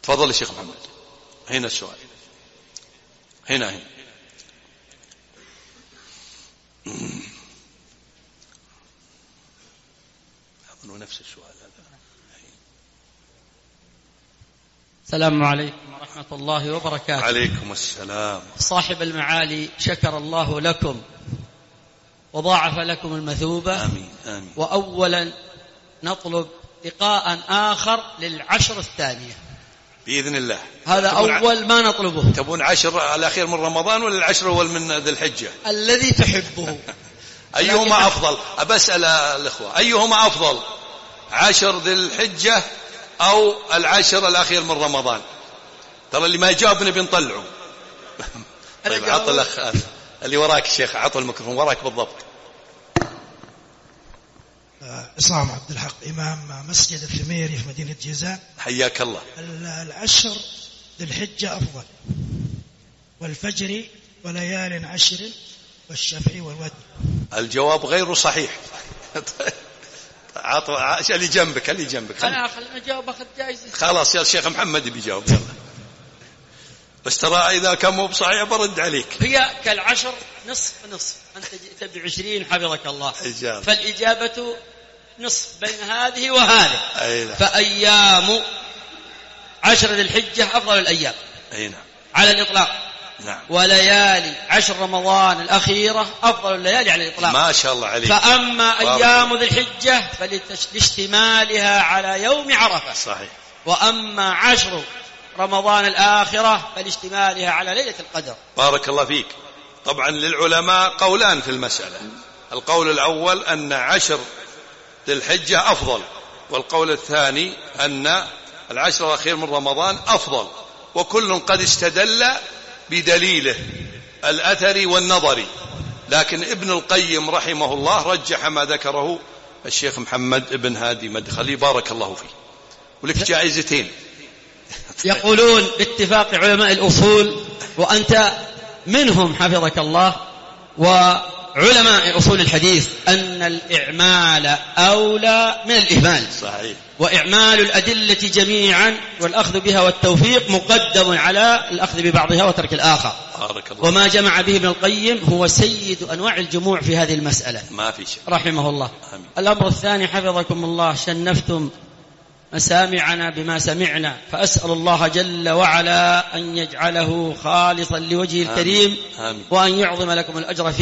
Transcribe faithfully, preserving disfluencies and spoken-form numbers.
تفضل يا شيخ محمد. هنا السؤال، هنا هنا أظن نفس السؤال هذا. السلام عليكم ورحمة الله وبركاته. عليكم السلام. صاحب المعالي، شكر الله لكم وضاعف لكم المثوبة. آمين آمين. وأولا نطلب لقاء آخر للعشر الثانية بإذن الله. هذا أول ما نطلبه. تبون عشر الأخير من رمضان ولا العشر الأول من ذي الحجة؟ الذي تحبه. أيهما أفضل؟ أبسأل الأخوة أيهما أفضل، عشر ذي الحجة أو العشر الأخير من رمضان؟ ترى اللي ما يجاوب نبي نطلعه. طيب عط الأخ اللي وراك الشيخ، عط الميكروفون وراك بالضبط. عصام عبد الحق، إمام مسجد الثميري في مدينة جيزان. حياك الله. العشر ذي الحجة أفضل، والفجر وليال عشر والشفع والوتر. الجواب غير صحيح. عط اللي جنبك اللي جنبك. أنا خلنا أجاوب أخذ جائزة. خلاص يا الشيخ محمد بيجاوب يلا. بس ترى إذا كان مو بصحيح برد عليك. هي كالعشر نصف نصف، أنت جئت بعشرين حفظك الله. إجابة. فالإجابة نصف بين هذه وهذه. أينا. فأيام عشر ذي الحجة أفضل الأيام. أينا. على الإطلاق. نعم. وليالي عشر رمضان الأخيرة أفضل الليالي على الإطلاق. ما شاء الله عليك. فأما أيام ذي الحجة فلاشتمالها على يوم عرفة. صحيح. وأما عشر رمضان الآخرة فلاشتمالها على ليلة القدر. بارك الله فيك. طبعا للعلماء قولان في المسألة. القول الأول أن عشر ذي الحجة أفضل، والقول الثاني أن العشر الأخير من رمضان أفضل، وكل قد استدل بدليله الأثري والنظري. لكن ابن القيم رحمه الله رجح ما ذكره الشيخ محمد بن هادي مدخلي بارك الله فيه. ولك جائزتين. يقولون باتفاق علماء الأصول، وأنت منهم حفظك الله، وعلماء أصول الحديث، أن الإعمال أولى من الإهمال. صحيح. وإعمال الأدلة جميعا والأخذ بها والتوفيق مقدم على الأخذ ببعضها وترك الآخر. بارك الله. وما جمع به ابن القيم هو سيد أنواع الجموع في هذه المسألة. ما في شيء. رحمه الله. آمين. الأمر الثاني حفظكم الله، شنفتم مسامعنا بما سمعنا، فأسأل الله جل وعلا أن يجعله خالصا لوجهه الكريم. آمين. وأن يعظم لكم الأجر فيه.